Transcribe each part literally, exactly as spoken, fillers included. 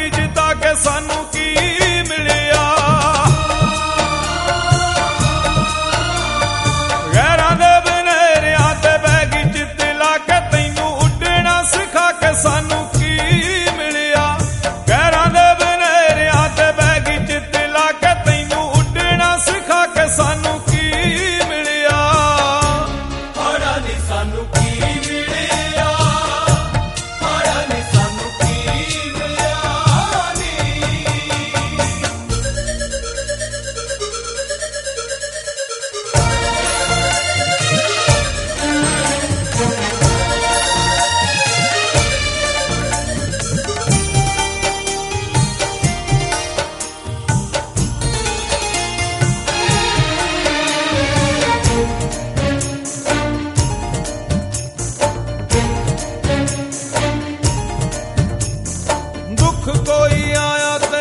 ਆਪਣੀ ਜਿੱਤਾ ਕੇ ਸਾਨੂੰ ਕੀ ਮਿਲਿਆ। ਗੈਰਾਂ ਦੇ ਬਨੇਰਿਆਂ ਤੇ ਬਹਿ ਗਈ ਜਿੱਤ ਲਾ ਕੇ ਤੈਨੂੰ ਉੱਡਣਾ ਸਿਖਾ ਕੇ ਸਾਨੂੰ ਕੀ ਮਿਲਿਆ। ਗੈਰਾਂ ਦੇ ਬਨੇਰਿਆਂ ਤੇ ਬਹਿ ਗਈ ਜਿੱਤ ਲਾ ਕੇ ਤੈਨੂੰ ਉੱਡਣਾ ਸਿਖਾ ਕੇ ਸਾਨੂੰ ਕੀ ਮਿਲਿਆ। ਪਤਾ ਨੀ ਸਾਨੂੰ ਕੀ ਮਿਲਿਆ, ਪਤਾ ਨੀ ਸਾਨੂੰ ਕੀ ਮਿਲਿਆ ਨੀ। ਦੁੱਖ ਕੋਈ ਆਇਆ ਤੇ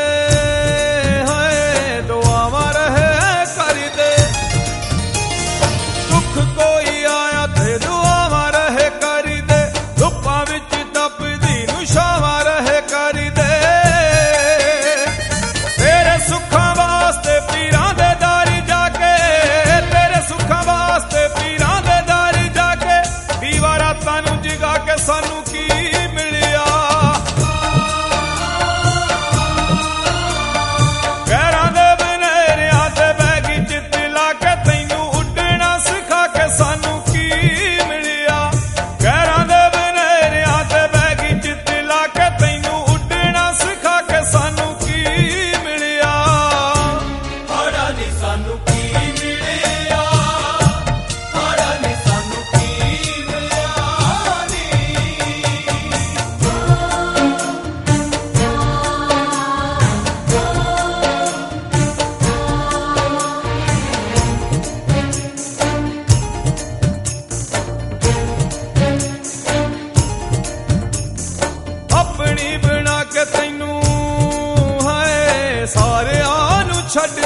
ਹੈ ਦੁਆਵਾਂ ਰਹੇ ਕਰਦੇ। ਦੁੱਖ ਕੋਈ ਆਇਆ ਤੇ ਦੁਆਵਾਂ ਰਹੇ ਕਰਦੇ। ਧੁੱਪਾਂ ਵਿੱਚ ਤਪਦੀ ਨੂੰ ਛਾਵਾਂ ਰਹੇ ਕਰਦੇ। ਤੇਰੇ ਸੁੱਖਾਂ ਵਾਸਤੇ ਪੀਰਾਂ ਦੇ ਦਾਰੀ ਜਾ ਕੇ, ਤੇਰੇ ਸੁੱਖਾਂ ਵਾਸਤੇ ਪੀਰਾਂ ਦੇ ਦਾਰੀ ਜਾ ਕੇ ਦੀਵਾ ਰਾਤਾਂ ਨੂੰ ਜਗਾ ਕੇ ਸਾਨੂੰ ਕੀ ਮਿਲਿਆ। ਗੈਰਾਂ ਦੇ ਬਨੇਰਿਆਂ ਤੇ ਬਹਿ ਗਈ ਜਿੱਤ ਲਾ ਕੇ ਤੈਨੂੰ ਉੱਡਣਾ ਸਿਖਾ ਕੇ ਸਾਨੂੰ ਕੀ ਮਿਲਿਆ। ਗੈਰਾਂ ਦੇ ਬਨੇਰਿਆਂ ਤੇ ਬਹਿ ਗਈ ਜਿੱਤ ਲਾ ਕੇ ਤੈਨੂੰ ਉੱਡਣਾ ਸਿਖਾ ਕੇ ਸਾਨੂੰ ਕੀ ਮਿਲਿਆ। ਪਤਾ ਨੀ ਸਾਨੂੰ ਕੀ ਮਿਲਿਆ, ਪਤਾ ਨੀ ਸਾਨੂੰ ਕੀ ਮਿਲਿਆ ਨੀ। ਆਪਣੀ ਬਣਾ ਕੇ ਤੈਨੂੰ ਹੈ ਸਾਰਿਆਂ ਨੂੰ ਛੱਡ